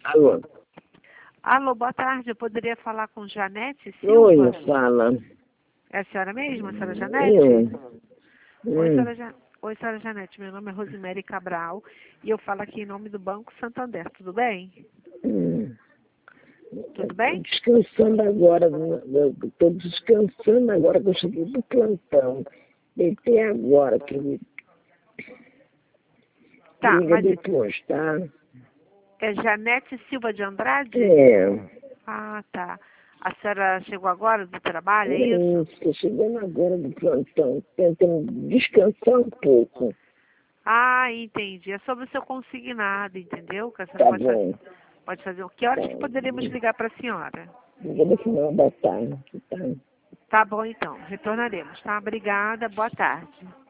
Alô? Alô, boa tarde. Eu poderia falar com Janete Oi, Silva? fala. É a senhora mesma, a senhora É. Janete? Oi, Hum. Oi, senhora Janete. Meu nome é Rosemary Cabral e eu falo aqui em nome do Banco Santander. Tudo bem? Hum. Tudo Tô bem? descansando agora, estou descansando agora que eu cheguei do plantão. Deitei agora, que Tá, liga mas depois, tá? é Janete Silva de Andrade? É. Ah, tá. A senhora chegou agora do trabalho, é isso? Estou chegando agora do plantão, tentando descansar um pouco. Ah, entendi. É sobre o seu consignado, entendeu? Que a senhora Tá bom. pode fazer. Que horas Tá. que poderíamos ligar para a senhora? Liga no final da tarde, tá? Tá bom, então. Retornaremos, tá? Obrigada. Boa tarde.